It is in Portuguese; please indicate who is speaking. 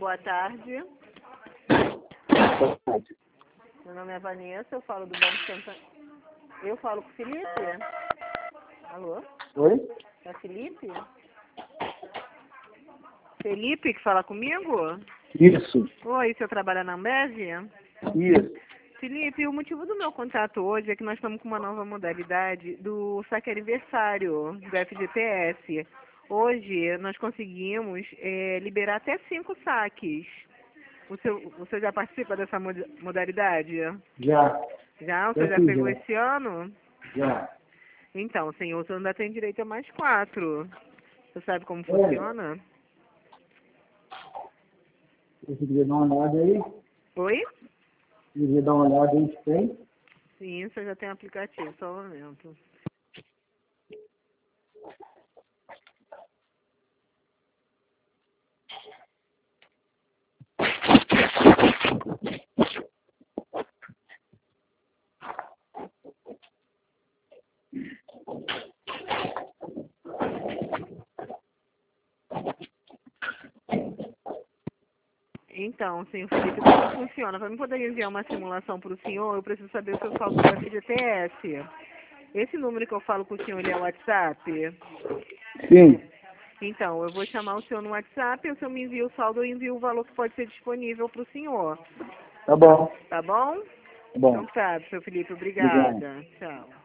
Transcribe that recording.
Speaker 1: boa tarde. Meu nome é Vanessa, eu falo do Banco Santander. Eu falo com o Felipe? Alô?
Speaker 2: Oi?
Speaker 1: É Felipe? Felipe que fala comigo?
Speaker 2: Isso.
Speaker 1: Oi, você trabalha na Ambev?
Speaker 2: Isso.
Speaker 1: Felipe, o motivo do meu contato hoje é que nós estamos com uma nova modalidade do saque aniversário do FGTS. Hoje nós conseguimos liberar até 5 saques. Você já participa dessa modalidade?
Speaker 2: Já.
Speaker 1: Já? Você já
Speaker 2: fiz,
Speaker 1: pegou
Speaker 2: já.
Speaker 1: esse ano?
Speaker 2: Já.
Speaker 1: Então, senhor, você ainda tem direito a mais 4. Você sabe como funciona?
Speaker 2: Você queria dar uma olhada aí?
Speaker 1: Oi?
Speaker 2: Queria dar uma olhada aí se tem?
Speaker 1: Sim, você já tem aplicativo, só um momento. Então, senhor Felipe, como funciona? Para mim poder enviar uma simulação para o senhor, eu preciso saber o seu saldo do FGTS. Esse número que eu falo com o senhor, ele é o WhatsApp?
Speaker 2: Sim.
Speaker 1: Então, eu vou chamar o senhor no WhatsApp, o senhor me envia o saldo, eu envio o valor que pode ser disponível para o senhor.
Speaker 2: Tá bom.
Speaker 1: Tá bom?
Speaker 2: Tá bom.
Speaker 1: Então tá, seu Felipe,
Speaker 2: Obrigado.
Speaker 1: obrigada. Tchau.